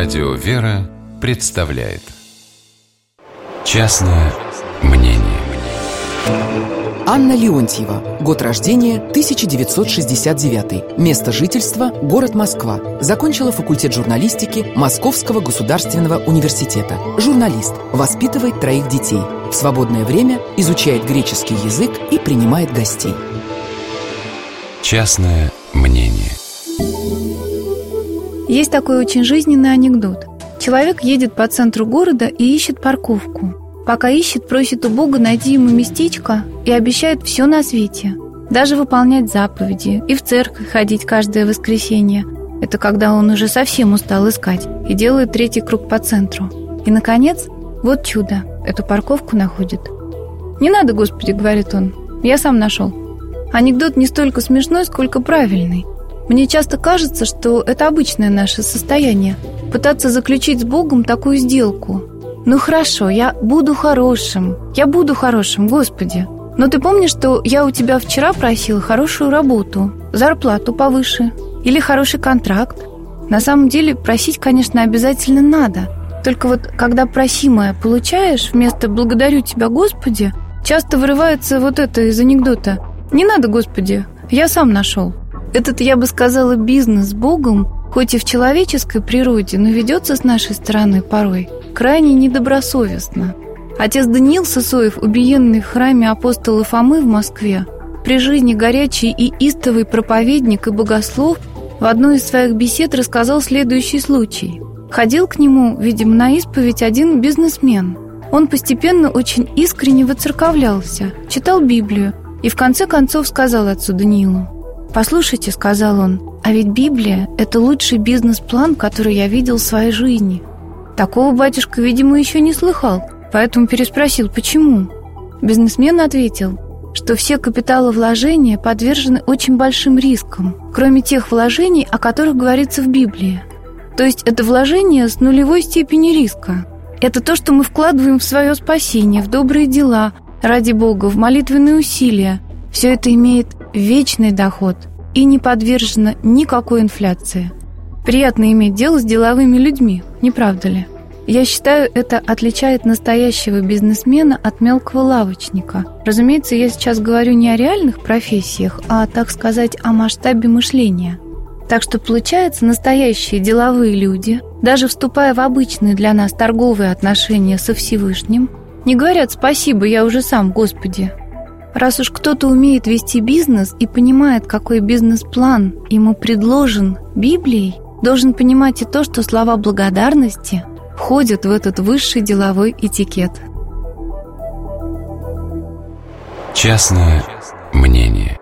Радио «Вера» представляет «Частное мнение». Анна Леонтьева. Год рождения 1969. Место жительства – город Москва. Закончила факультет журналистики Московского государственного университета. Журналист. Воспитывает 3 детей. В свободное время изучает греческий язык и принимает гостей. Частное мнение. Есть такой очень жизненный анекдот. Человек едет по центру города и ищет парковку. Пока ищет, просит у Бога найти ему местечко и обещает все на свете. Даже выполнять заповеди и в церковь ходить каждое воскресенье. Это когда он уже совсем устал искать и делает 3-й круг по центру. И, наконец, вот чудо, эту парковку находит. «Не надо, Господи, — говорит он, — я сам нашел». Анекдот не столько смешной, сколько правильный. Мне часто кажется, что это обычное наше состояние – пытаться заключить с Богом такую сделку. Ну хорошо, я буду хорошим, Господи. Но ты помнишь, что я у тебя вчера просила хорошую работу, зарплату повыше или хороший контракт? На самом деле просить, конечно, обязательно надо. Только вот когда просимое получаешь, вместо «благодарю тебя, Господи», часто вырывается вот это из анекдота: «Не надо, Господи, я сам нашел». Этот, я бы сказала, бизнес с Богом, хоть и в человеческой природе, но ведется с нашей стороны порой крайне недобросовестно. Отец Даниил Сысоев, убиенный в храме апостола Фомы в Москве, при жизни горячий и истовый проповедник и богослов, в одной из своих бесед рассказал следующий случай. Ходил к нему, видимо, на исповедь один бизнесмен. Он постепенно очень искренне воцерковлялся, читал Библию и в конце концов сказал отцу Даниилу: «Послушайте, — сказал он, — а ведь Библия — это лучший бизнес-план, который я видел в своей жизни». Такого батюшка, видимо, еще не слыхал, поэтому переспросил: «Почему?» Бизнесмен ответил, что все капиталовложения подвержены очень большим рискам, кроме тех вложений, о которых говорится в Библии. То есть это вложение с нулевой степенью риска. Это то, что мы вкладываем в свое спасение, в добрые дела, ради Бога, в молитвенные усилия. Все это имеет вечный доход и не подвержено никакой инфляции. Приятно иметь дело с деловыми людьми, не правда ли? Я считаю, это отличает настоящего бизнесмена от мелкого лавочника. Разумеется, я сейчас говорю не о реальных профессиях, а, так сказать, о масштабе мышления. Так что, получается, настоящие деловые люди, даже вступая в обычные для нас торговые отношения со Всевышним, не говорят «спасибо, я уже сам, Господи». Раз уж кто-то умеет вести бизнес и понимает, какой бизнес-план ему предложен Библией, должен понимать и то, что слова благодарности входят в этот высший деловой этикет. Частное мнение.